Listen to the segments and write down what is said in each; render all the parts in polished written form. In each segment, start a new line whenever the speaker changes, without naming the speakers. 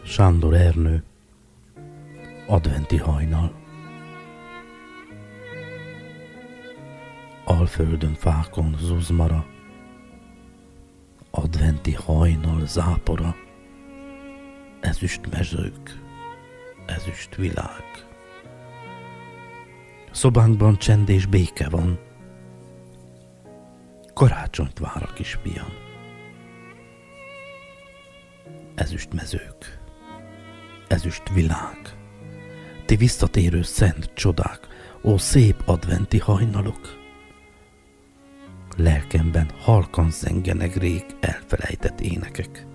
Sándor Ernő, adventi hajnal. Alföldön fákon zuzmara, adventi hajnal zápora, ezüst mezők, ezüst világ. Szobánkban csend és béke van, karácsonyt vár a kisfiam. Ezüst mezők, ezüst világ, ti visszatérő szent csodák, ó szép adventi hajnalok! Lelkemben halkan zengenek rég elfelejtett énekek.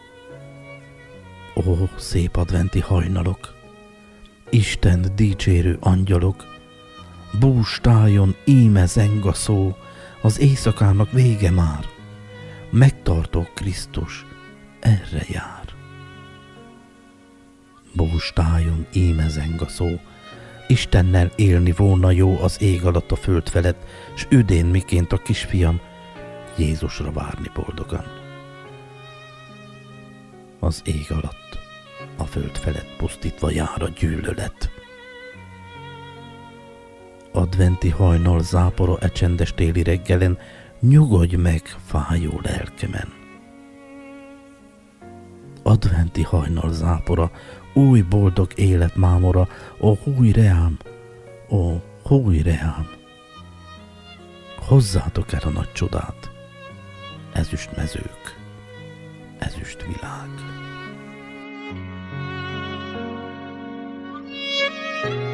Ó szép adventi hajnalok! Isten dicsérő angyalok, bústájon íme zeng a szó, az éjszakának vége már, megtartó Krisztus erre jár. Bústájon íme zeng a szó, Istennel élni volna jó az ég alatt a föld felett, s üdén miként a kisfiam Jézusra várni boldogan. Az ég alatt, a föld felett pusztítva jár a gyűlölet. Adventi hajnal zápora e csendes téli reggelen, nyugodj meg fájó lelkemen. Adventi hajnal zápora, új boldog élet mámora, ó húj reám, ó húj reám. Hozzátok el a nagy csodát, ezüst mezők, ezüst világ.